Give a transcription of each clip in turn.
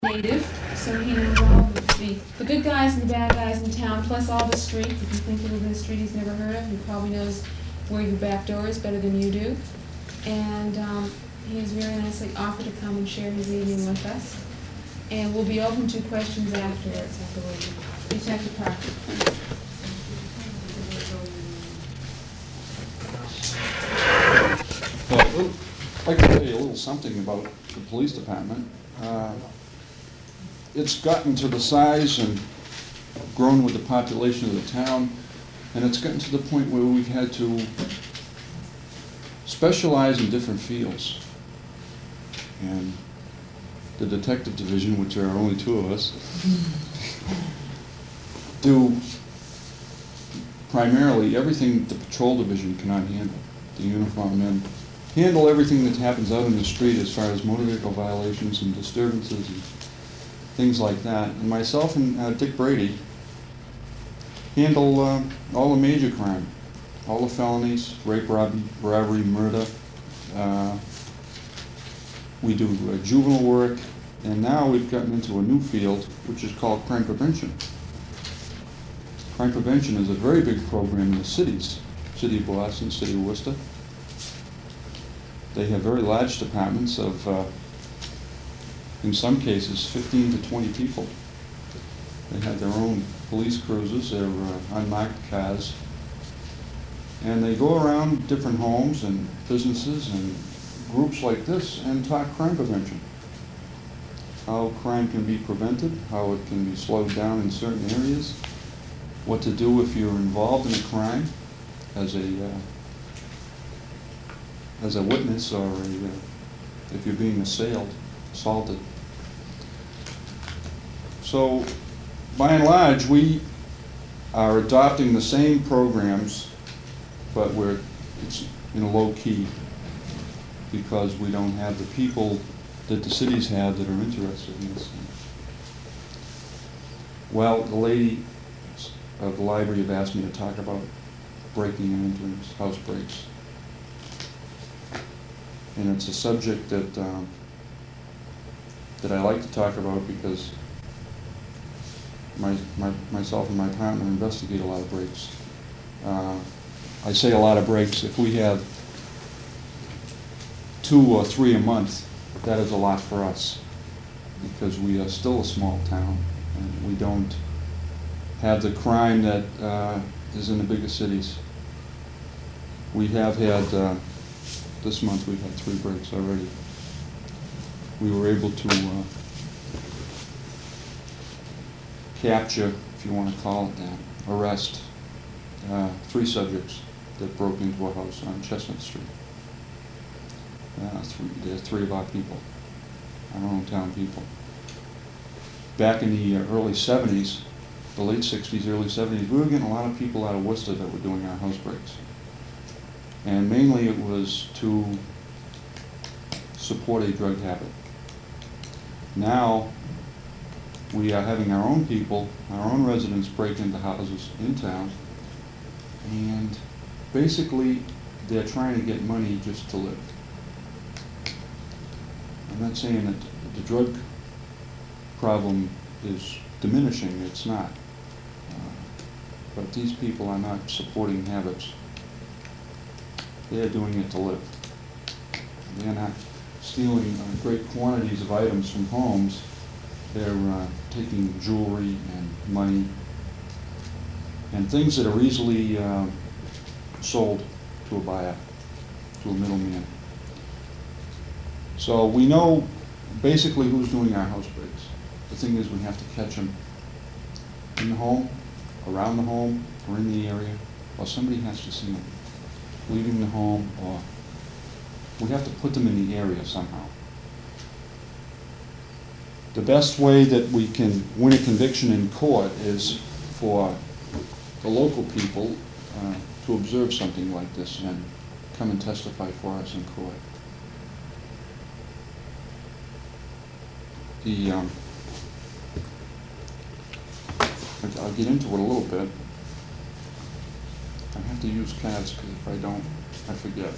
native, so he knows all the good guys and the bad guys in town, plus all the streets. If you think you live in a street he's never heard of, he probably knows where your back door is better than you do. And he has very nicely offered to come and share his evening with us. And we'll be open to questions afterwards, I believe. Detective Parker. I'd like to tell you a little something about the police department. It's gotten to the size and grown with the population of the town, and it's gotten to the point where we've had to specialize in different fields. And the detective division, which are only two of us, do primarily everything the patrol division cannot handle. The uniformed men handle everything that happens out in the street as far as motor vehicle violations and disturbances and things like that. And myself and Dick Brady handle all the major crime, all the felonies, rape, robbery, murder. We do juvenile work, and now we've gotten into a new field which is called crime prevention. Crime prevention is a very big program in the cities, City of Boston, City of Worcester. They have very large departments of, in some cases, 15 to 20 people. They have their own police cruisers, their unmarked cars, and they go around different homes and businesses and groups like this and talk crime prevention. How crime can be prevented, how it can be slowed down in certain areas, what to do if you're involved in a crime as a witness, or if you're being assaulted. So, by and large, we are adopting the same programs, but it's in a low key because we don't have the people that the cities have that are interested in this. Well, the lady of the library have asked me to talk about breaking and entering, house breaks. And it's a subject that that I like to talk about because myself and my partner investigate a lot of breaks. I say a lot of breaks. If we have 2 or 3 a month, that is a lot for us because we are still a small town and we don't have the crime that is in the bigger cities. We have had this month we've had 3 breaks already. We were able to capture, if you want to call it that, arrest 3 subjects that broke into a house on Chestnut Street. They're 3 of our people, our own town people. Back in the early 70s, the late 60s, early 70s, we were getting a lot of people out of Worcester that were doing our house breaks. And mainly it was to support a drug habit. Now we are having our own people, our own residents break into houses in town, and basically they're trying to get money just to live. I'm not saying that the drug problem is diminishing, it's not. But these people are not supporting habits. They're doing it to live. They're not stealing great quantities of items from homes. They're taking jewelry and money and things that are easily sold to a buyer, to a middleman. So we know basically who's doing our house breaks. The thing is we have to catch them in the home, around the home, or in the area, or somebody has to see them leaving the home, or we have to put them in the area somehow. The best way that we can win a conviction in court is for the local people to observe something like this and come and testify for us in court. I'll get into it a little bit. I have to use cards because if I don't, I forget.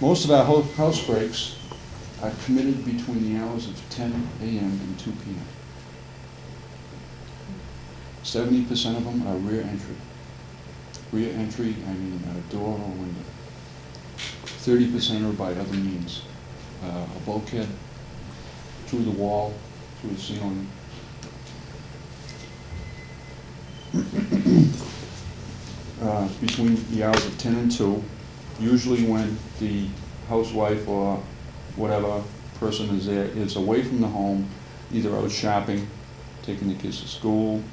Most of our house breaks are committed between the hours of 10 a.m. and 2 p.m. 70% of them are rear entry. Rear entry, I mean door or window. 30% are by other means. A bulkhead, through the wall, through the ceiling. Between the hours of 10 and 2, usually when the housewife or whatever person is there is away from the home, either out shopping, taking the kids to school.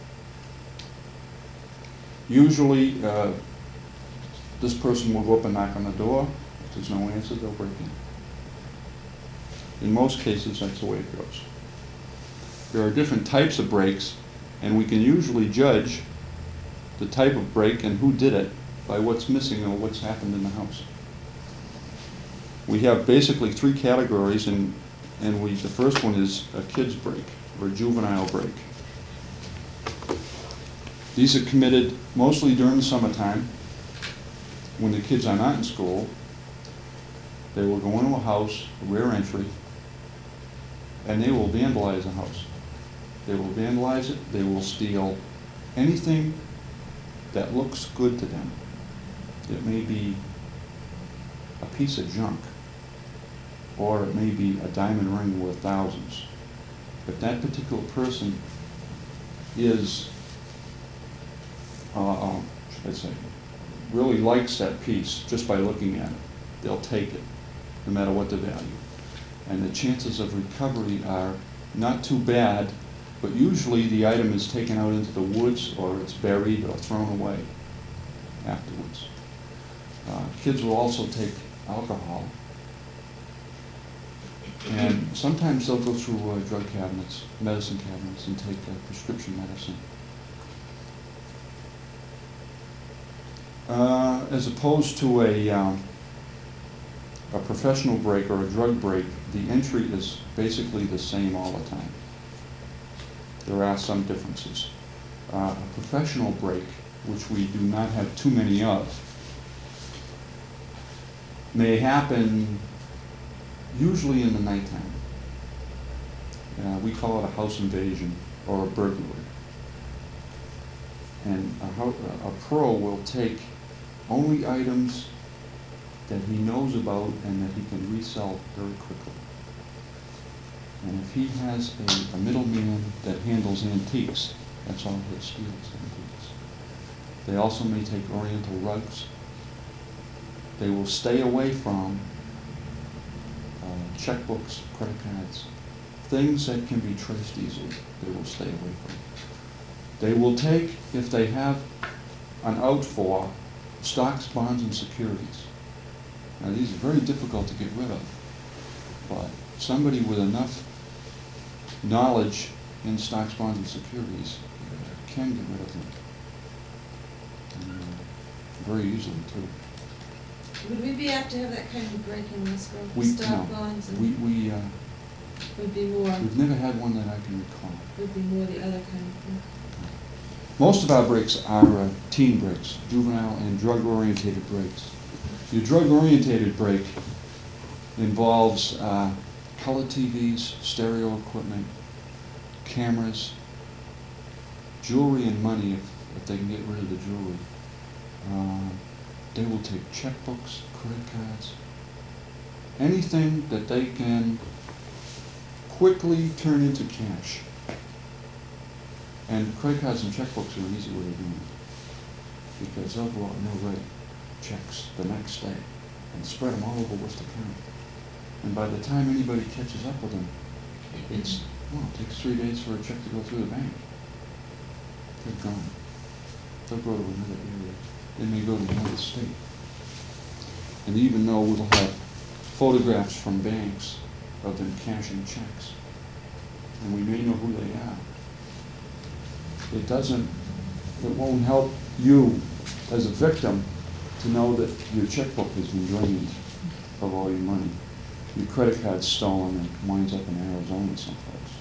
Usually, this person will go up and knock on the door. If there's no answer, they'll break in. In most cases, that's the way it goes. There are different types of breaks, and we can usually judge the type of break and who did it by what's missing or what's happened in the house. We have basically 3 categories, and the first one is a kid's break, or a juvenile break. These are committed mostly during the summertime, when the kids are not in school. They will go into a house, a rear entry, and they will vandalize the house. They will vandalize it, they will steal anything that looks good to them. It may be a piece of junk, or it may be a diamond ring worth thousands. If that particular person is, should I say, really likes that piece just by looking at it, they'll take it, no matter what the value. And the chances of recovery are not too bad, but usually the item is taken out into the woods, or it's buried or thrown away afterwards. Kids will also take alcohol, and sometimes they'll go through drug cabinets, medicine cabinets, and take prescription medicine. As opposed to a professional break or a drug break, the entry is basically the same all the time. There are some differences. A professional break, which we do not have too many of, may happen usually in the nighttime. We call it a house invasion or a burglary. And a pro will take only items that he knows about and that he can resell very quickly. And if he has a middleman that handles antiques, that's all he'll steal is antiques. They also may take oriental rugs. They will stay away from checkbooks, credit cards, things that can be traced easily. They will stay away from. They will take, if they have an out for, stocks, bonds, and securities. Now these are very difficult to get rid of, but somebody with enough knowledge in stocks, bonds, and securities can get rid of them. And, very easily too. Would we be apt to have that kind of break in this group? Stock bonds and would be more. We've never had one that I can recall. Would be more the other kind of thing. Most of our breaks are teen breaks, juvenile and drug-orientated breaks. Your drug-orientated break involves color TVs, stereo equipment, cameras, jewelry and money if they can get rid of the jewelry. They will take checkbooks, credit cards, anything that they can quickly turn into cash. And credit cards and checkbooks are an easy way of doing it, because they'll go out and they'll write checks the next day and spread them all over Worcester County. And by the time anybody catches up with them, it takes 3 days for a check to go through the bank. They're gone. They'll go to another area. They may go to another state. And even though we'll have photographs from banks of them cashing checks, and we may know who they are, it won't help you as a victim to know that your checkbook has been drained of all your money. Your credit card's stolen and winds up in Arizona someplace.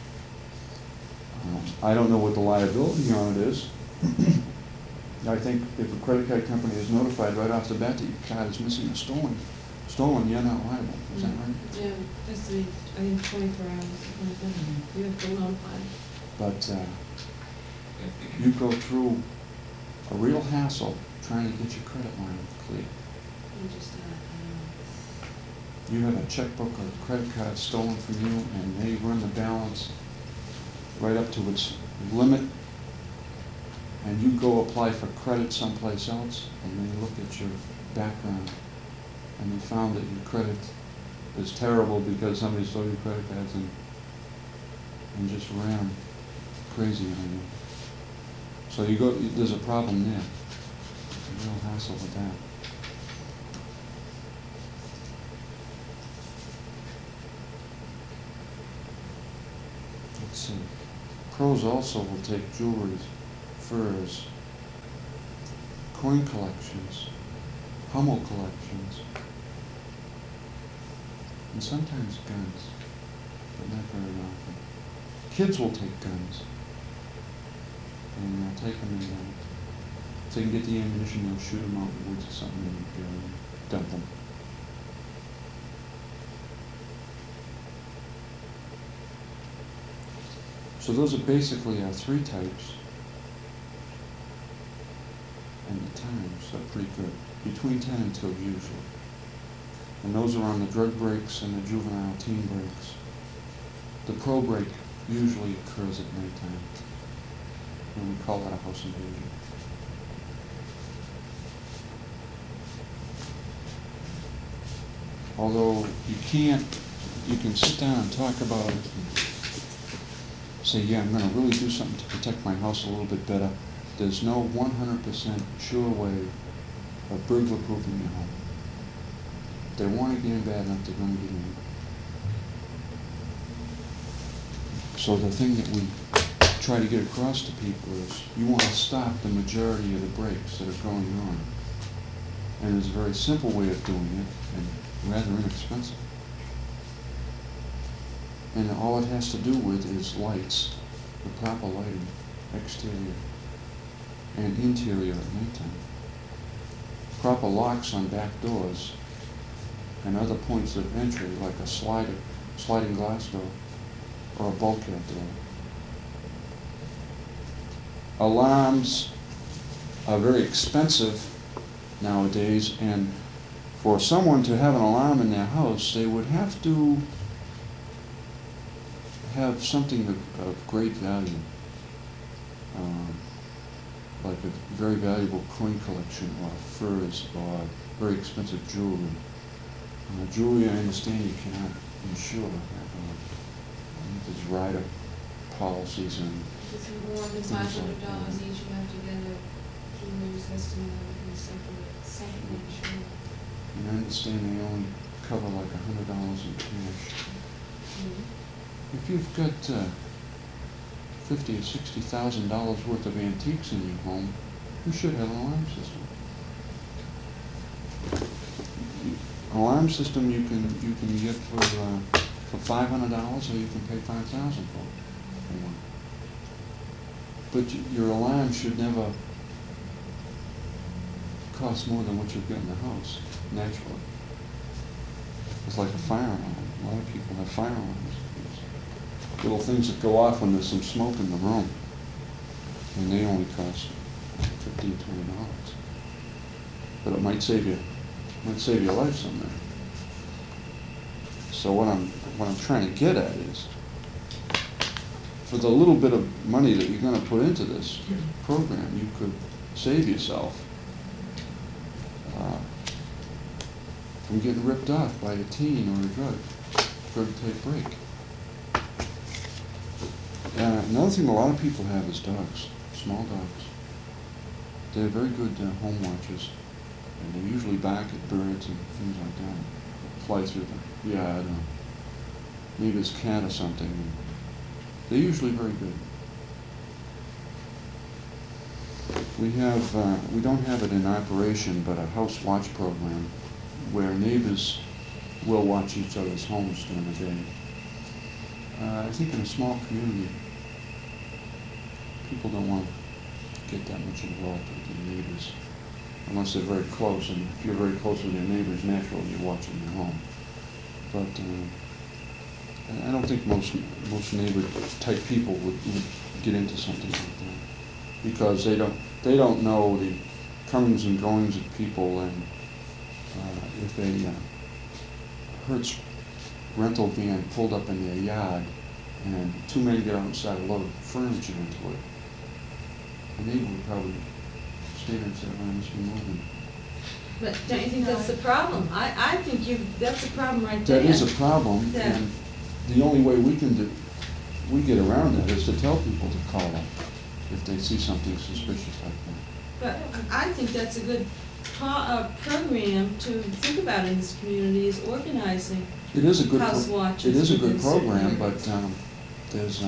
I don't know what the liability on it is. I think if a credit card company is notified right off the bat that your card is missing or stolen, stolen, you're not liable. Is that right? Yeah, it has to be, I think, 24 hours. You have to notify. But you go through a real hassle trying to get your credit line clear. You just, You have a checkbook or a credit card stolen from you, and they run the balance right up to its limit, and you go apply for credit someplace else, and they look at your background, and they found that your credit is terrible because somebody stole your credit cards and just ran crazy on you. So you go, there's a problem there. A real hassle with that. Let's see. Pros also will take jewelry, furs, coin collections, Hummel collections, and sometimes guns, but not very often. Kids will take guns, and they'll take them and if they can get the ammunition, they'll shoot them out in the woods or something and dump them. So those are basically our three types, and the times are pretty good, between 10 and 2 usually. And those are on the drug breaks and the juvenile teen breaks. The pro break usually occurs at nighttime, and we call that a house invasion. Although you can sit down and talk about it, and say, yeah, I'm going to really do something to protect my house a little bit better. There's no 100% sure way of burglar-proofing your home. If they want to get in bad enough, they're going to get in. So the thing that we try to get across to people is you want to stop the majority of the breaks that are going on. And there's a very simple way of doing it, and rather inexpensive. And all it has to do with is lights, the proper lighting, exterior and interior at nighttime. Proper locks on back doors and other points of entry like a sliding glass door or a bulkhead door. Alarms are very expensive nowadays, and for someone to have an alarm in their house, they would have to have something of great value, like a very valuable coin collection or furs or very expensive jewelry. Jewelry, I understand you cannot insure. There's rider policies and if it's more than $500 each, you have to get a jeweler's estimate and separate insurance. And I understand they only cover like $100 in cash. If you've got $50,000 or $60,000 worth of antiques in your home, you should have an alarm system. Alarm system you can get for $500, or you can pay $5,000 for one. But your alarm should never cost more than what you've got in the house, naturally. It's like a fire alarm. A lot of people have fire alarms. Little things that go off when there's some smoke in the room, and they only cost $15, $20. But it might save your life someday. So what I'm trying to get at is, for the little bit of money that you're going to put into this program, you could save yourself from getting ripped off by a teen or a drug-type break. Another thing a lot of people have is dogs, small dogs. They're very good home watchers, and they usually bark at birds and things like that, fly through the yard, or maybe it's a cat or something. They're usually very good. We don't have it in operation, but a house watch program where neighbors will watch each other's homes during the day. I think in a small community, people don't want to get that much involved with their neighbors. unless they're very close, and if you're very close with your neighbors, naturally you're watching your home. But I don't think most neighbor-type people would get into something like that, because they don't know the comings and goings of people, and if a Hertz rental van pulled up in their yard and two men get outside and load furniture into it, the neighbor would probably stand and say, "Oh, I must be moving." But don't you think that's the problem? I think that's the problem right there. That is a problem, Yeah. and the only way we get around that is to tell people to call up if they see something suspicious like that. But I think that's a good program to think about in this community, is organizing It is a good house watches. It is a good within certain program, areas. but there's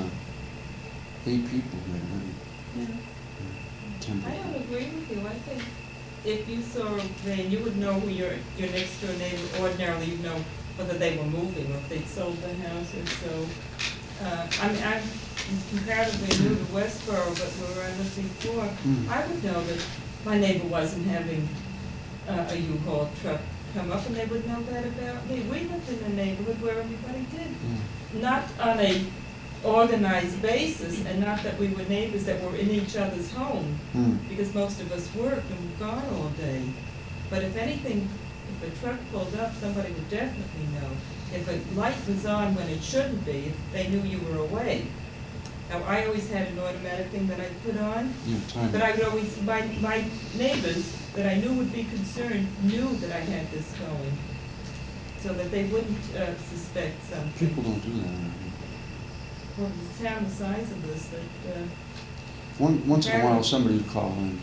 8 people there, Yeah. 10 I people. don't agree with you. I think if you saw a van, you would know who your next door neighbor, ordinarily you'd know whether they were moving or if they'd sold the house or so. I'm comparatively new to Westboro, but where I lived before, I would know that my neighbor wasn't having a U-Haul truck come up, and they would know that about me. We lived in a neighborhood where everybody did. Not on a organized basis, and not that we were neighbors that were in each other's home, because most of us worked and were gone all day. But if anything, if a truck pulled up, somebody would definitely know. If a light was on when it shouldn't be, if they knew you were away. Now, I always had an automatic thing that I put on, Time. but I would always, my neighbors that I knew would be concerned knew that I had this going, so that they wouldn't suspect something. People don't do that around here. Well, the town the size of this, that, Once in a very- while, somebody would call in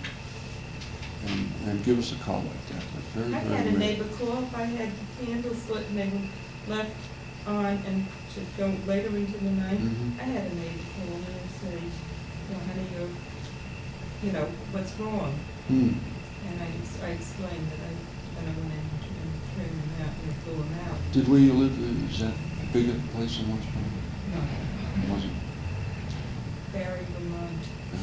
and give us a call like that, but very, I very had a rare. neighbor call if I had candles lit and they were left on and should go later into the night. Mhm. I had a neighbor call me and say, "Well, honey, you know, what's wrong?" Hmm. And I explained that I went in and trimmed them out and blew them out. Did where you live, is that a bigger place in Westboro? No, It wasn't? Barry, Vermont.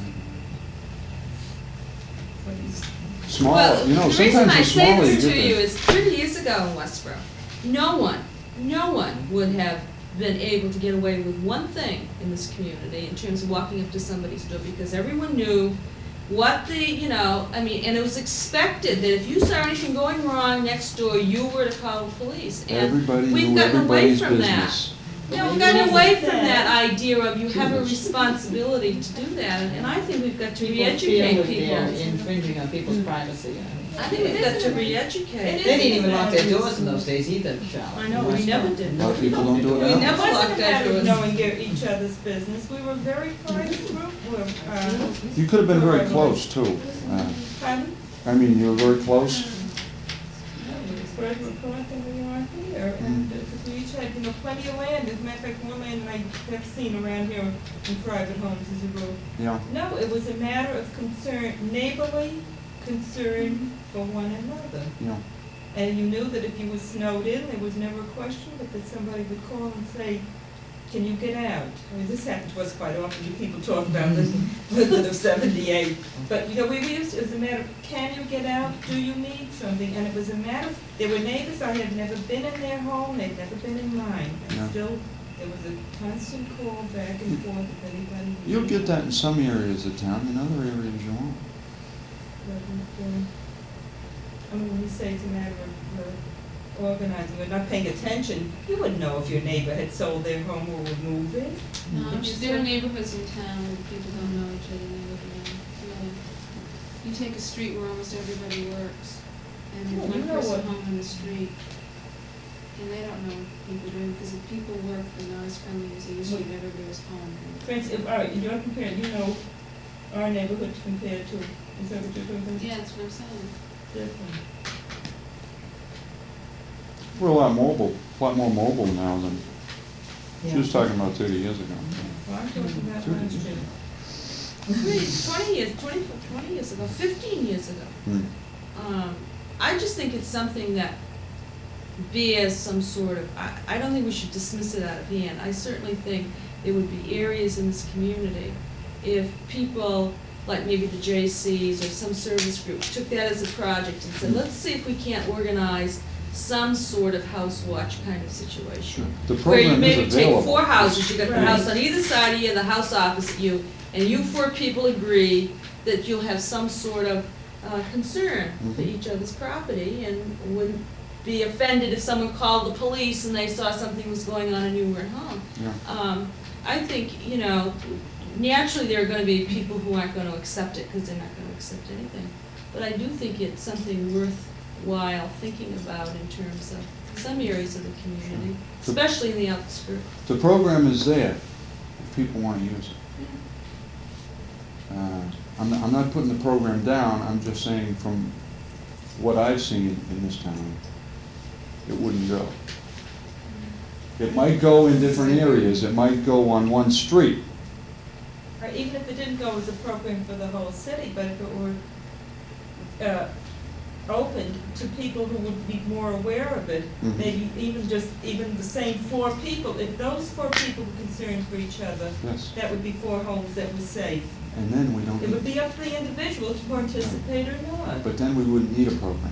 What is, Small, Well, you know, the reason sometimes I the say smaller you this to get you there. is 30 years ago in Westboro, no one would have been able to get away with one thing in this community in terms of walking up to somebody's door, because everyone knew what and it was expected that if you saw anything going wrong next door, you were to call the police. And Everybody we've knew gotten away everybody's from business. that. We've gotten away from that idea of you have a responsibility to do that, and I think we've got to re-educate people. They're infringing on people's privacy. I think we've got to re-educate. It They is didn't even lock their exactly. doors in those days either, Charlotte. I know, we never did. A lot of people don't do it We now. never It locked wasn't a our matter of doors. knowing each other's business. We were a very private group. You could have been very close, too. Pardon? I mean, you were very close. We were further apart than we are here, and because we each had, plenty of land. As a matter of fact, more land than I have seen around here in private homes as a rule. Yeah. No, it was a matter of concern, neighborly concern for one another. Yeah. And you knew that if you were snowed in, there was never a question, but that somebody would call and say, "Can you get out?" I mean, this happened to us quite often. You people talk about this Blizzard of '78. But, we used, it was a matter of, can you get out? Do you need something? And it was a matter of, there were neighbors, I had never been in their home, they'd never been in mine. And Yeah. still, there was a constant call back and forth if anybody. You'll get that in some areas of town, in other areas you won't. I mean, when you say it's a matter of organizing or not paying attention, you wouldn't know if your neighbor had sold their home or were moving. There are neighborhoods in town where people don't know each other, they live around. You take a street where almost everybody works, and there's Well, one you know person what- home on the street, and they don't know what people are doing, because if people work, they're not as friendly as they used to be if everybody was home. For instance, all right, you're comparing, our neighborhood compared to, is that what you're talking about? Yeah, that's what I'm saying. Different. We're a lot more mobile now than, she was talking about 30 years ago. Well, I'm talking about 30 last years year. I mean, 20 years ago, 15 years ago. I just think it's something that bears some sort of, I don't think we should dismiss it out of hand. I certainly think there would be areas in this community, if people like maybe the J.C.'s or some service group, took that as a project and said, let's see if we can't organize some sort of house watch kind of situation. The Where you program is maybe take available. 4 houses, you got the Right. house on either side of you and the house opposite you, and you 4 people agree that you'll have some sort of concern for Mhm. each other's property and wouldn't be offended if someone called the police and they saw something was going on and you weren't home. Yeah. I think, you know, naturally there are gonna be people who aren't gonna accept it because they're not gonna accept anything. But I do think it's something worthwhile thinking about in terms of some areas of the community, especially in the outskirts. The program is there, if people want to use it. I'm not putting the program down, I'm just saying from what I've seen in this town, it wouldn't go. It might go in different areas, it might go on one street. Or even if it didn't go as a program for the whole city, but if it were open to people who would be more aware of it, Mhm. maybe even the same 4 people, if those 4 people were concerned for each other, Yes. that would be 4 homes that were safe. And then we don't It would need, be up to the individual to participate or not. but then we wouldn't need a program.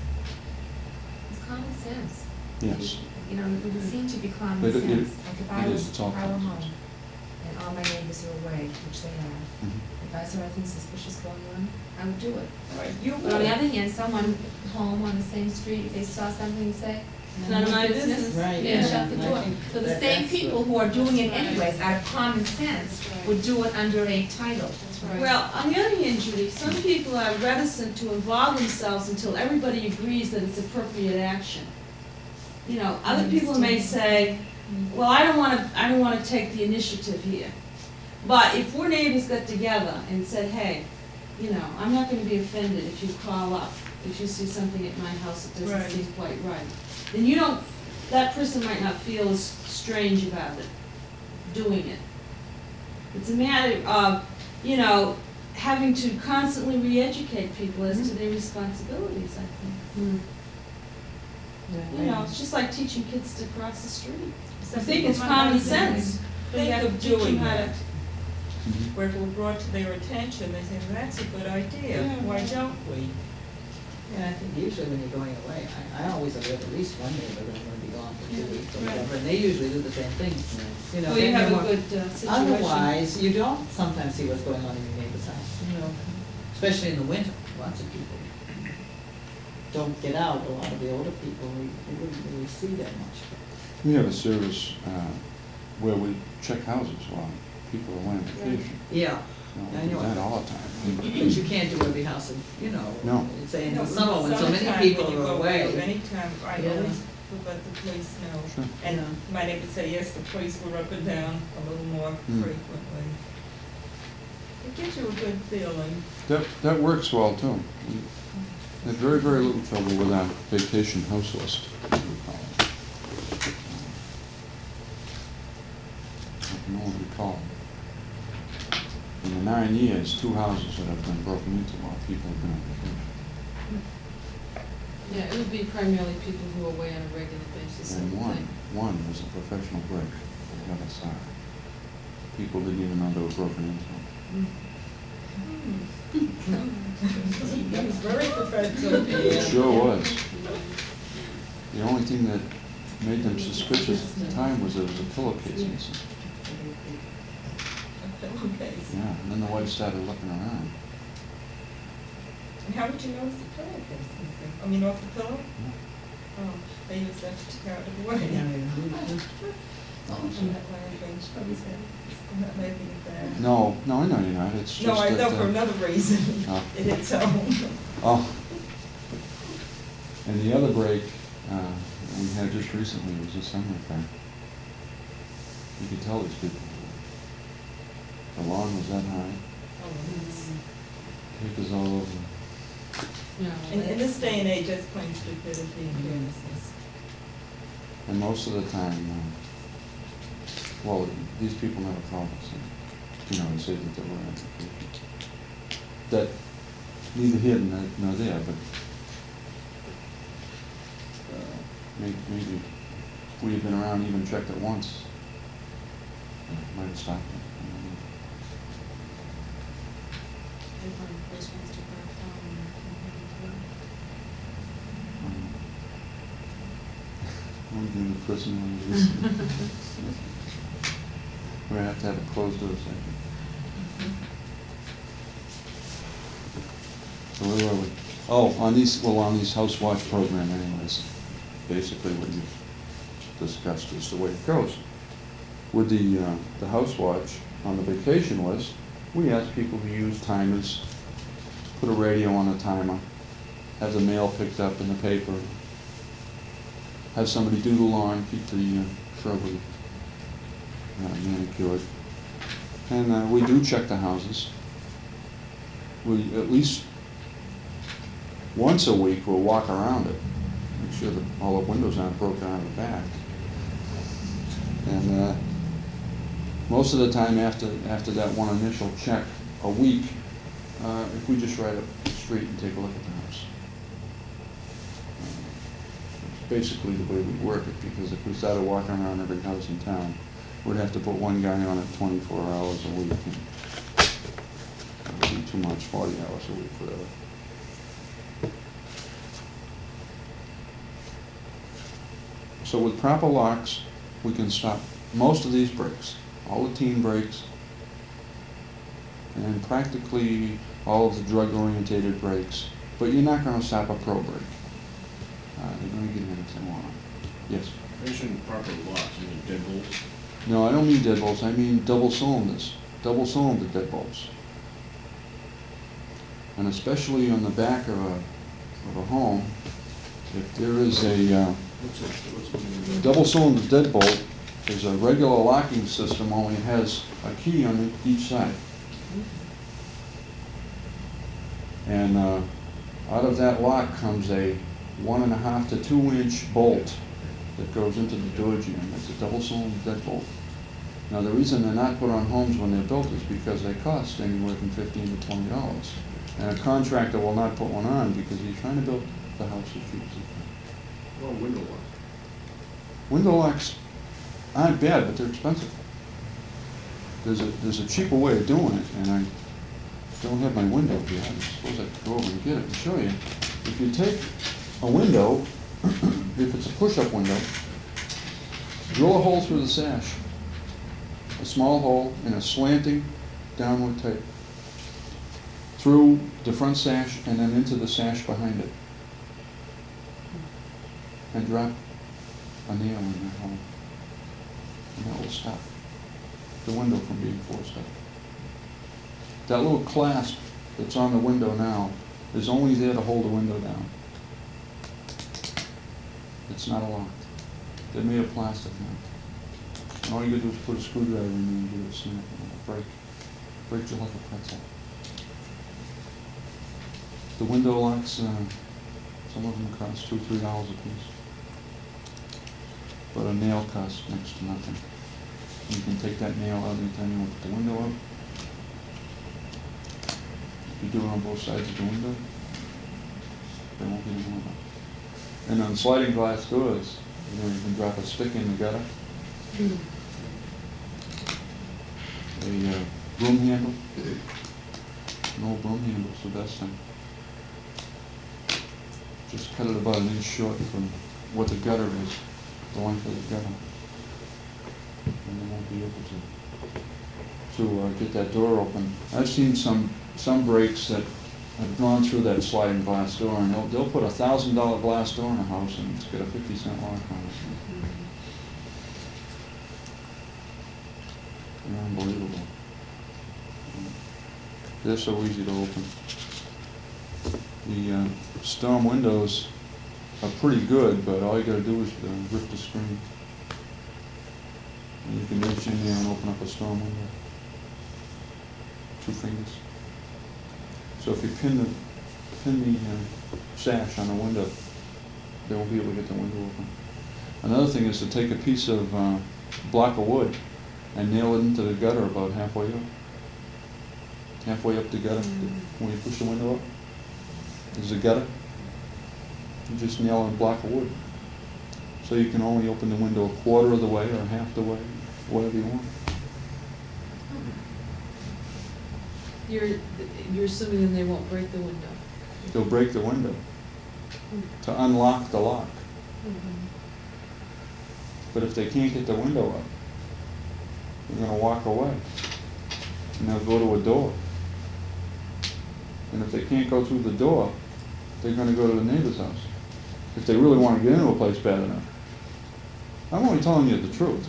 It's common sense. Yes. You know, it would seem to be common It- it- sense. Like if I it was, is, it's all if I were common home sense. and all my neighbors are away, which they are, Mhm. if I saw anything suspicious going on, I would do it. Right, you But on the would. other hand, someone home on the same street, if they saw something, say, None of my business. Right, Yeah, yeah. shut the And I door. think So the that same that's people who are doing it anyways, out of common sense, would do it under a title. Well, on the other hand, Judy, some people are reticent to involve themselves until everybody agrees that it's appropriate action. You know, other people may say, well, I don't wanna take the initiative here. But if 4 neighbors got together and said, hey, you know, I'm not gonna be offended if you call up, if you see something at my house that doesn't Right. seem quite right, then you don't, that person might not feel as strange about it, doing it. It's a matter of, you know, having to constantly re-educate people as to their responsibilities, I think. You know, it's just like teaching kids to cross the street. I Some think people it's might common not even sense. But you think have to of teach them doing how to- that. Mhm. Where it was brought to their attention, they say, that's a good idea, Yeah. why don't we? Yeah, I think usually when you're going away, I always have at least one neighbor that's gonna be gone for 2 weeks or Right. whatever, and they usually do the same thing. You know, Well, you then have you're a more- good situation. Otherwise, you don't sometimes see what's going on in your neighbor's house, you know, especially in the winter, lots of people don't get out, a lot of the older people, we wouldn't really see that much. We have a service where we check houses while people are away on vacation. Yeah, You know, I we do know. that all the time. but you can't do every house, and, you know, No. say in No, the summer when so many summertime, people when you are go away. Anytime, I Yeah. always would let the police know. Sure. And Yeah. my neighbor would say, yes, the police were up and down a little more Mm. frequently. It gives you a good feeling. That works well too. We had very, very little trouble with our vacation house list, as we call it. I can only recall, in the 9 years, 2 houses that have been broken into while people have been on vacation. Yeah, it would be primarily people who are away on a regular basis, I And would think. one was a professional break on the other side. People didn't even know they were broken into. That was very professional. It sure was. The only thing that made them suspicious at the time was there was a pillowcase missing. Okay. Yeah, and then the wife started looking around. And how did you notice the pillowcase missing? I mean, off the pillow? Oh, they use that to tear it away. Yeah, I'm not laughing. I'm not making it bad. No, I know you're not, it's just No, I that, know for another reason. Oh. It hits home. Oh. And the other break we had just recently was a summer affair. You could tell these people. The lawn was that high, papers all over. No, In this day and age, that's plain stupidity and carelessness. And most of the time, well, these people never called us, and, you know, and said that they were on vacation. That, neither here nor there, but maybe if we had been around, even checked it once, might have stopped it. I don't know. They're one of the first ones to crack down on I'm doing the prison one of these. We're gonna have to have a closed door second. So where were we? Oh, on these house watch program anyways. Basically what you've discussed is the way it goes. With the house watch on the vacation list, we ask people to use timers, put a radio on the timer, have the mail picked up in the paper, have somebody do the lawn, keep the shrubbery manicured. And we do check the houses. We, at least once a week, we'll walk around it, make sure that all the windows aren't broken out of the back. And most of the time after that one initial check a week, if we just ride up the street and take a look at the house. It's basically the way we work it, because if we started walking around every house in town, we'd have to put one guy on it 24 hours a week. And that would be too much, 40 hours a week, whatever. So with proper locks, we can stop most of these breaks, all the teen breaks, and practically all of the drug-orientated breaks. But you're not going to stop a pro break. They're going to get anything on. Yes? Mentioned proper locks, you mean deadbolts? No, I don't mean deadbolts. I mean double cylinders, double-cylinder deadbolts. And especially on the back of a home, if there is a double-cylinder deadbolt, is a regular locking system, only has a key on each side. And out of that lock comes a 1.5 to 2 inch bolt that goes into the door jamb. It's a double-cylinder deadbolt. Now the reason they're not put on homes when they're built is because they cost anywhere from $15 to $20. And a contractor will not put one on because he's trying to build the house as cheap as he can. Well, window lock. Window locks aren't bad, but they're expensive. There's a cheaper way of doing it, and I don't have my window here. I suppose I could go over and get it and show you. If you take a window, if it's a push-up window, drill a hole through the sash, a small hole in a slanting downward type, through the front sash and then into the sash behind it, and drop a nail in that hole, and that will stop the window from being forced up. That little clasp that's on the window now is only there to hold the window down. It's not locked. They're made of plastic now. And all you gotta do is put a screwdriver in there and give it a snap, and it'll break you like a pretzel. The window locks, some of them cost $2 or $3 a piece. But a nail costs next to nothing. You can take that nail out anytime you want to put the window up. If you do it on both sides of the window, they won't get anyone up. And on sliding glass doors, you can drop a stick in the gutter. A broom handle. An old broom handle is the best thing. Just cut it about an inch short from what the gutter is, the length of the gutter. And they won't be able to get that door open. I've seen some breaks that have gone through that sliding glass door, and they'll put a $1,000 glass door in a house and it's got a 50-cent lock on it. They're unbelievable. They're so easy to open. The storm windows are pretty good, but all you got to do is rip the screen. And you can reach in there and open up a storm window. 2 fingers. So if you pin the sash on the window, they won't be able to get the window open. Another thing is to take a piece of block of wood and nail it into the gutter about halfway up. Halfway up the gutter, when you push the window up, there's a gutter. You just nail in a block of wood. So you can only open the window a quarter of the way or half the way, whatever you want. You're assuming then they won't break the window. They'll break the window to unlock the lock. But if they can't get the window up, they're gonna walk away. And they'll go to a door. And if they can't go through the door, they're gonna go to the neighbor's house. If they really wanna get into a place bad enough. I'm only telling you the truth.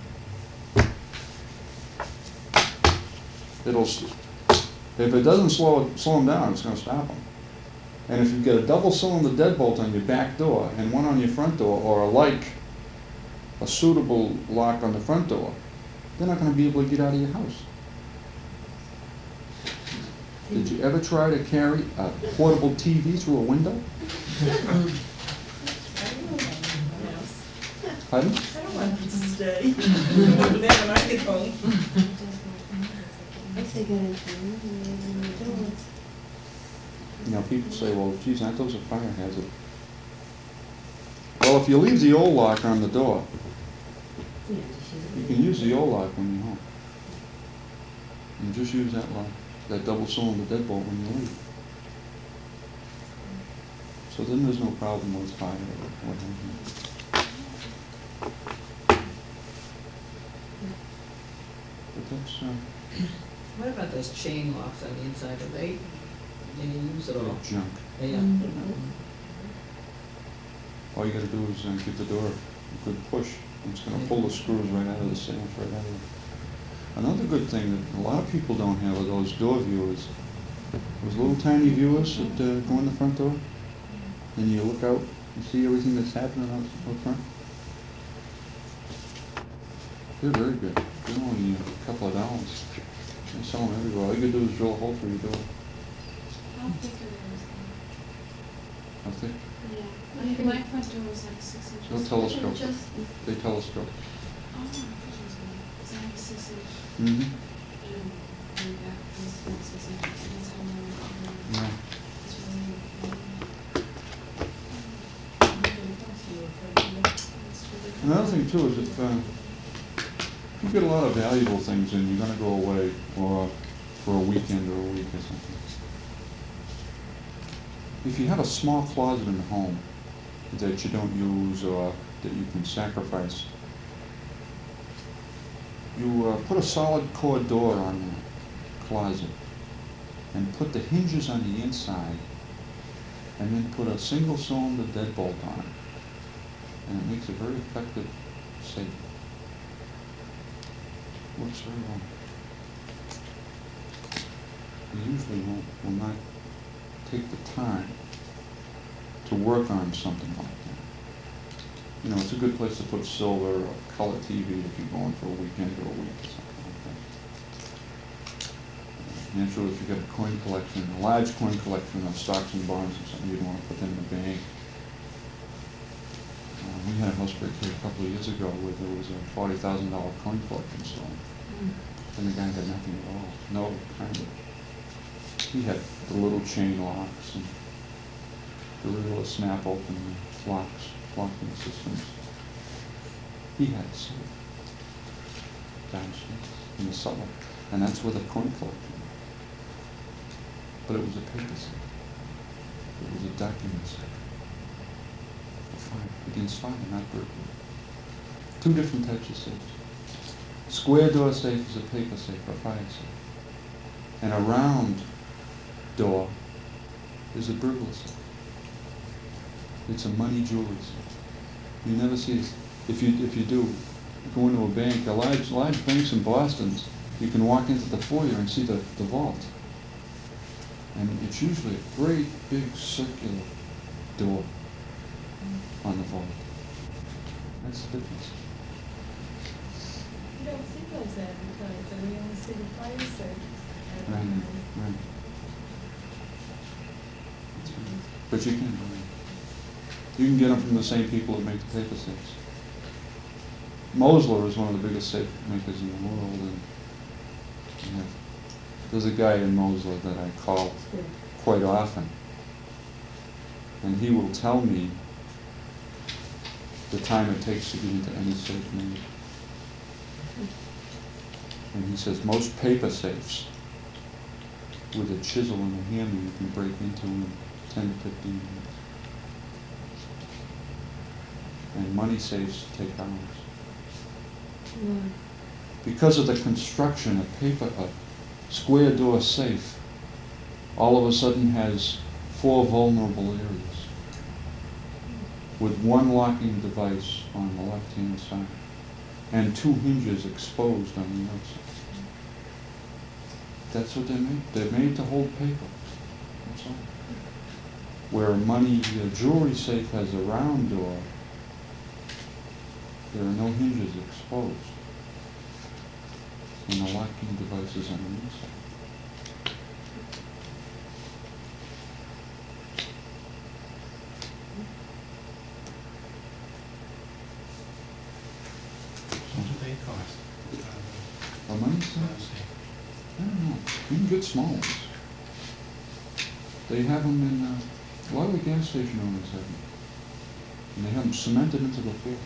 If it doesn't slow them down, it's gonna stop them. And if you get a double cylinder deadbolt on your back door and one on your front door, or a suitable lock on the front door, they're not gonna be able to get out of your house. Did you ever try to carry a portable TV through a window? Pardon? I don't want them to stay. When I get home. If they get into the door. You know, people say, well, geez, aren't those a fire hazard? Well, if you leave the old lock on the door, you can use the old lock when you're home. And just use that lock, that double cylinder deadbolt when you leave. So then there's no problem with fire or what have you. But that's, What about those chain locks on the inside? Are they, can you use it all? junk. Yeah. All you gotta do is give the door a good push. It's gonna pull the screws right out of the sash, right out of it. Another good thing that a lot of people don't have are those door viewers. Those little tiny viewers that go in the front door. And you look out and see everything that's happening out front. They're very good. They're only a couple of dollars. They sell them everywhere. All you gotta do is drill a hole through your door. How thick are those? How thick? Yeah, my front door was like 6 inches. They'll telescope. They telescope. Oh, because I have 6 inch. Mm-hmm. And that was 6 inches, and that's how long Yeah. it's really. Another thing too is if you get a lot of valuable things and you're gonna go away for a weekend or a week or something. If you have a small closet in the home that you don't use or that you can sacrifice, you put a solid core door on the closet and put the hinges on the inside and then put a single cylinder deadbolt on it. And it makes a very effective safe. Works very well. You usually will not take the time to work on something like that. You know, it's a good place to put silver or color TV if you're going for a weekend or a week or something like that. Naturally, if you've got a coin collection, a large coin collection of stocks and bonds or something, you'd want to put them in the bank. We had a house break here a couple of years ago where there was a $40,000 coin collection sold. And the guy had nothing at all. No, kind of. He had the little chain locks and the regular snap open locking systems. He had a safe downstairs in the cellar. And that's where the coin collection was. But it was a paper safe. It was a document safe. Against fire, not burglary. Two different types of safes. Square door safe is a paper safe, a fire safe. And a round door is a burglar safe. It's a money jewelry safe. You never see this. If you do go into a bank, the large banks in Boston, you can walk into the foyer and see the vault. And it's usually a great big circular door on the vault. That's the difference. You don't see those advertised, and we only see the fire safe Right, advertised. right. That's right. But you can. You can get them from the same people that make the paper safes. Mosler is one of the biggest safe makers in the world, and there's a guy in Mosler that I call quite often, and he will tell me the time it takes to get into any safe made. And he says most paper safes with a chisel and a hammer you can break into in 10 to 15 minutes. And money safes take hours. Because of the construction, a square door safe all of a sudden has 4 vulnerable areas with one locking device on the left-hand side and 2 hinges exposed on the outside. That's what they're made. They're made to hold paper. That's all. Where a jewelry safe has a round door, there are no hinges exposed. And the locking device is on the inside. What do they cost? How many cents? I don't know. You can get small ones. They have them in, a lot of the gas station owners have them. And they have them cemented into the floor.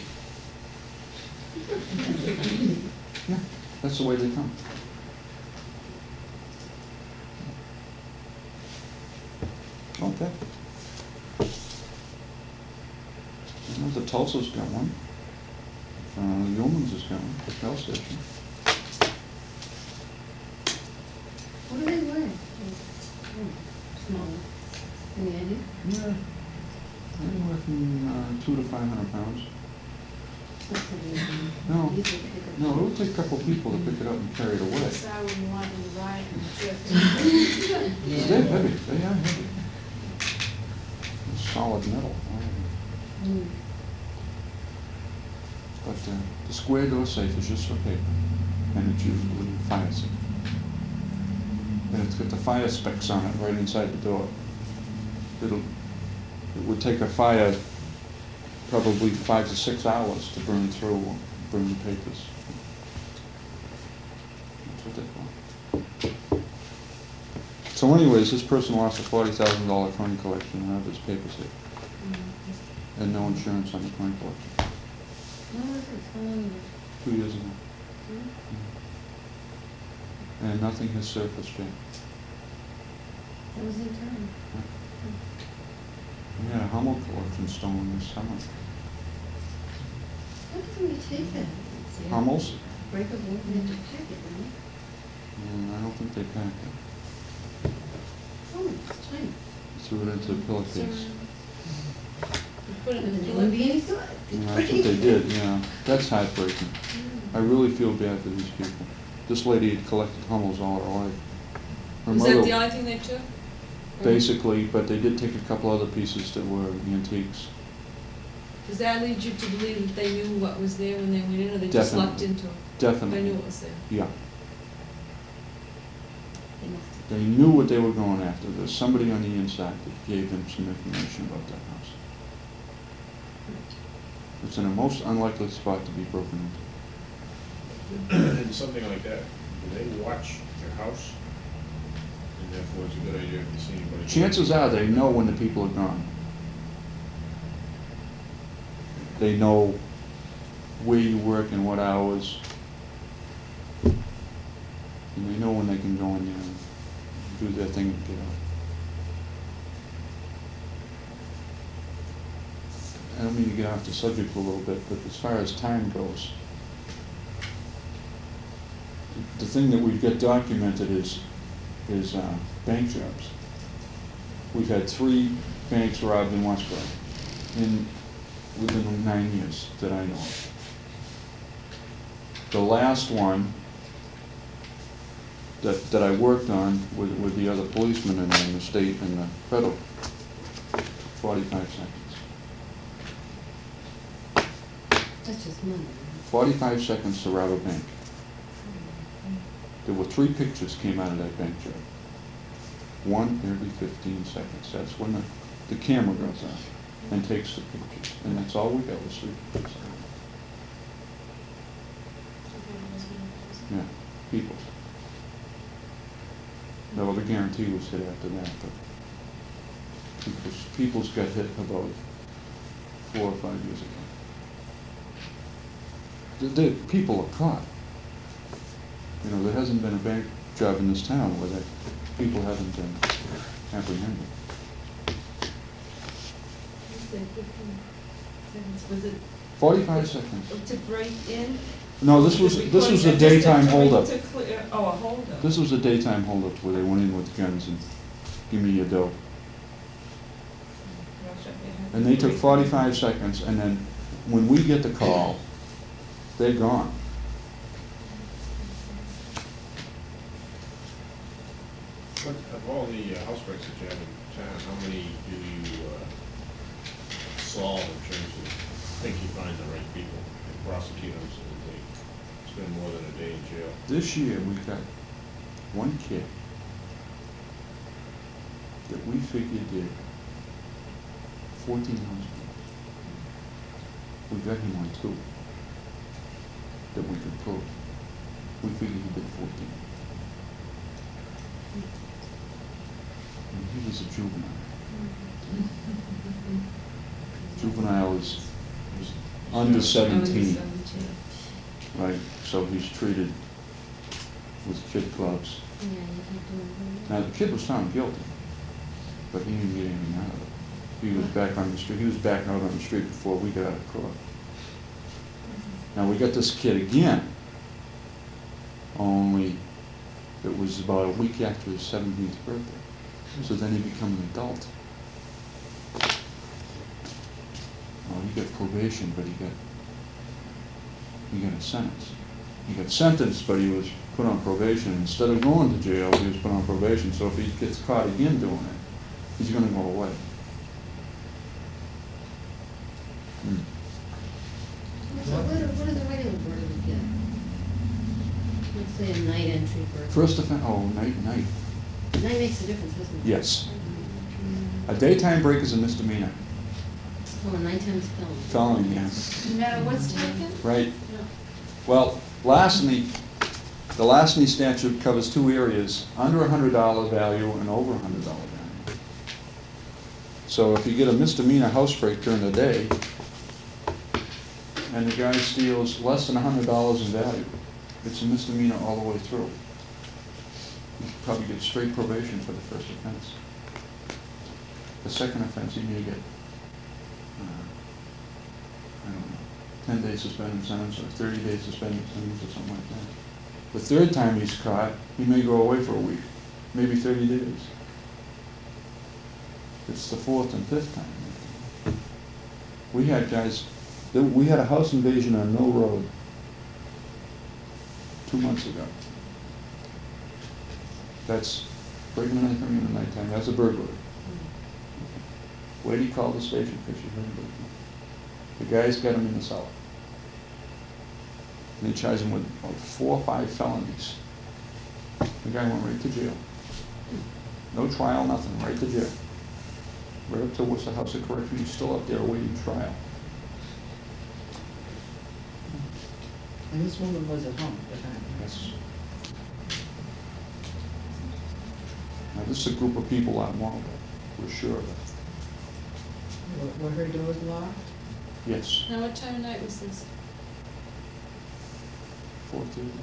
Yeah, that's the way they come. Okay. I know the Tulsa's got one. The Yeoman's has got one, the Shell Station. What do they weigh? Small. Any idea? Yeah. Anywhere from 200 to 500 pounds. No, no, it would take a couple people to pick it up and carry it away. So I would want to ride and trip. They're heavy, they are heavy. It's solid metal. But the square door safe is just for paper, and it's usually fire safe. And it's got the fire specs on it right inside the door. It would take a fire probably 5 to 6 hours to burn the papers. That's what they call. So anyways, this person lost a $40,000 coin collection out of his paper safe. And no insurance on the coin collection. When was this? How long ago? 2 years ago. And nothing has surfaced yet. That was in time. We had a Hummel collection stolen this summer. How can we take that? Hummels? Break a board and then pack it, right? I don't think they packed it. Oh, it's tiny. Threw it into a pillowcase. Put it in the It wouldn't be any good. Yeah, that's what they did, yeah. That's heartbreaking. I really feel bad for these people. This lady had collected Hummels all her life. Her Was that the mother, only thing they took? basically, but they did take a couple other pieces that were antiques. Does that lead you to believe that they knew what was there when they went in, or they just Definitely. lucked into it? Definitely. They knew what was there. Yeah. They must have. They knew what they were going after. There's somebody on the inside that gave them some information about that house. It's in a most unlikely spot to be broken into. And something like that, do they watch your house? And therefore it's a good idea if you see anybody. Chances are they know when the people are gone. They know where you work and what hours. And they know when they can go in there and do their thing and get out. I don't mean to get off the subject a little bit, but as far as time goes, the thing that we've got documented is bank jobs. We've had 3 banks robbed in Westboro within 9 years that I know of. The last one that I worked on with the other policemen in the state and the federal, 45 seconds. That's just money. 45 seconds to rob a bank. There were 3 pictures came out of that bank job. One every 15 seconds. That's when the camera goes out and takes the pictures. And that's all we got was 3 pictures. Yeah, people. No, the guarantee was hit after that, but people's got hit about 4 or 5 years ago. The people are caught. You know, there hasn't been a bank job in this town where people haven't been apprehended. You said 15 seconds, was it 45 seconds. to break in? No, this was a daytime holdup. Oh, a holdup. This was a daytime holdup where they went in with guns and give me your dough. And they took 45 seconds, and then when we get the call, they're gone. What, of all the housebreaks that you have in town, how many do you solve in terms of think you find the right people and prosecute them so that they spend more than a day in jail? This year, we got one kid that we figured did 14 housebreaks. We got him on 2 that we could prove. We figured he did 14. And he was a juvenile. Juvenile is under 17, right? So he's treated with kid clubs. Now, the kid was found guilty, but he didn't get anything out of it. He was back on the street. He was back out on the street before we got out of court. Now, we got this kid again, only it was about a week after his 17th birthday. So then he became an adult. Well, he got probation, but he got a sentence. He got sentenced, but he was put on probation. Instead of going to jail, he was put on probation. So if he gets caught again doing it, he's going to go away. So what are the regular orders we get? Let's say a night entry for. First offense, night. Night makes a difference, doesn't it? Yes. A daytime break is a misdemeanor. Oh, a nighttime's felony. Felony, yes. No matter what's taken? Right. Well, the larceny statute covers 2 areas, under $100 value and over $100 value. So if you get a misdemeanor housebreak during the day, and the guy steals less than $100 in value, it's a misdemeanor all the way through. You probably get straight probation for the first offense. The second offense, you may get, 10 days suspended sentence or 30 days suspended sentence or something like that. The third time he's caught, he may go away for a week, maybe 30 days. It's the 4th and 5th time. We had guys, we had a house invasion on Mill Road 2 months ago. That's breaking and entering in the nighttime. That's a burglary. Lady called the station because she heard it. The guy's got him in the cellar. And they charged him with 4 or 5 felonies. The guy went right to jail. No trial, nothing, right to jail. Right up to Worcester House of Correction. He's still up there awaiting trial. And this woman was at home at the time. Yes. Now, this is a group of people I want, we're sure of it. Were her doors locked? Yes. Now, what time of night was this? 4:30.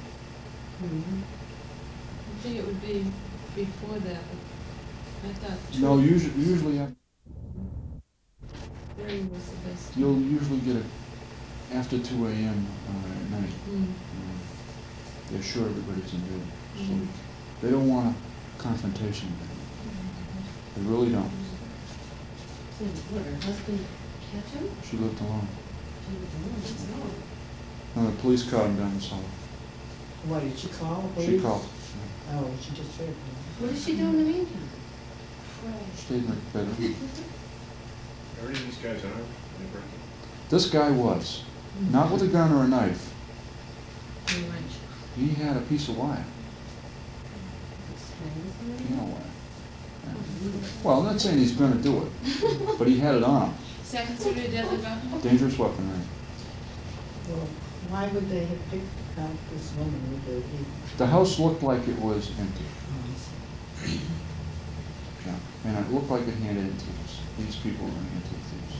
I think it would be before that, but I thought. No, usually Three was the best. you'll usually get it after 2 a.m. At night. They're sure everybody's in bed. So they don't want a confrontation with them. They really don't. So what, her husband catch him? She lived alone. She was alone, that's all. No, the police caught him down the cellar. Why, did she call the police? She called. Oh, she just said. What did she do in the meantime? Stayed in the bedroom. Are any of these guys armed when they break in? This guy was. Not with a gun or a knife. Pretty much. He had a piece of wire. Explain Piano wire. Yeah. Well, I'm not saying he's going to do it, but he had it on him. Is that considered a deadly weapon? Dangerous weapon, right? Well, why would they have picked out this woman with the heat? The house looked like it was empty. Oh, I see. Yeah. And it looked like it had antiques. These people were antique thieves.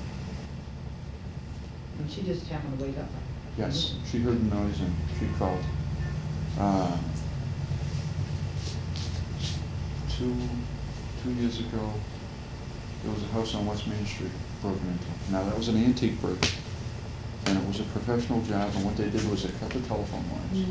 And she just happened to wake up. Yes, she heard the noise and she called. two years ago, there was a house on West Main Street broken into. Now, that was an antique break, and it was a professional job, and what they did was they cut the telephone lines.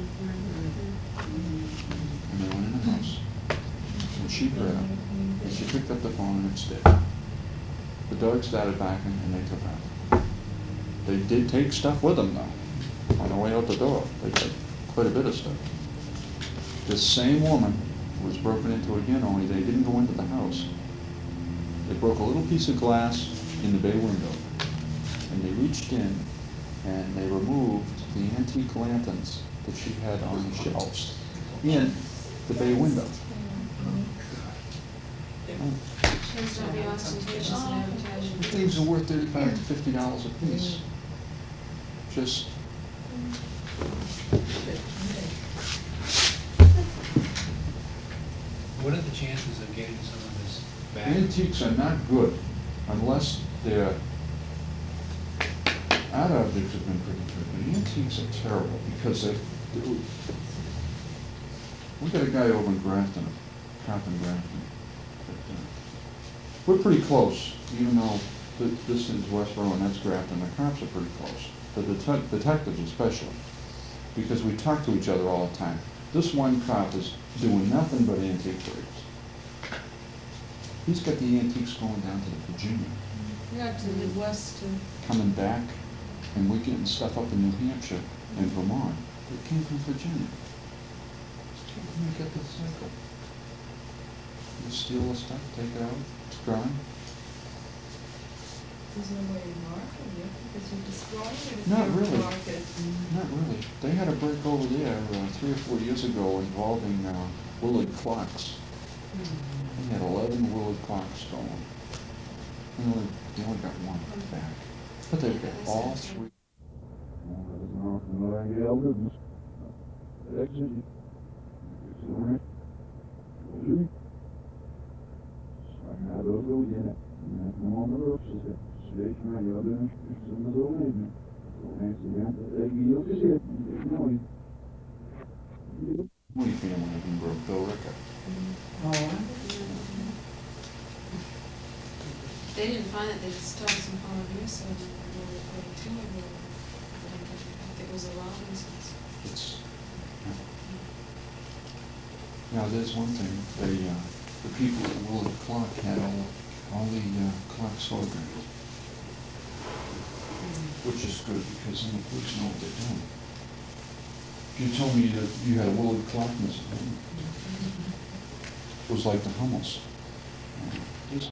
And they went in the house, and she grabbed, and she picked up the phone, and it's dead. The dog started barking, and they took off. They did take stuff with them, though, on the way out the door. They took quite a bit of stuff. This same woman was broken into again, only they didn't go into the house. They broke a little piece of glass in the bay window, and they reached in and they removed the antique lanterns that she had on the shelves in the bay window. Shows to be ostentatious and advertising. The things are worth $35 to $50 a piece. Just, What are the chances of getting some of this back? antiques are not good unless they're, art objects have been pretty good, but antiques are terrible because we got a guy over in Grafton, a cop in Grafton. But, we're pretty close, even though this is Westboro and that's Grafton, the cops are pretty close. The detectives especially, because we talk to each other all the time. This one cop is doing nothing but antique breaks. He's got the antiques going down to the Virginia, Yeah, to the Midwest, too. coming back, and we're getting stuff up in New Hampshire and Vermont that came from Virginia. Let me get the cycle. You steal the stuff, take it out, it's gone. There's no way to mark it, because you destroy it if Not you really. mark it. Not really. They had a break over there 3 or 4 years ago involving Willard clocks. They had 11 Willard clocks stolen. They only got one back. But they've got all three. Family in Brookville, Rica. They didn't find it, they just told some pioneers, so they were reporting to them. I think it was the Robinsons. It's, now, there's one thing, the people at Willard Clock had all the clocks photographed, which is good because then the police know what they're doing. If you told me that you had a Willard clock missing, it was like the Hummels.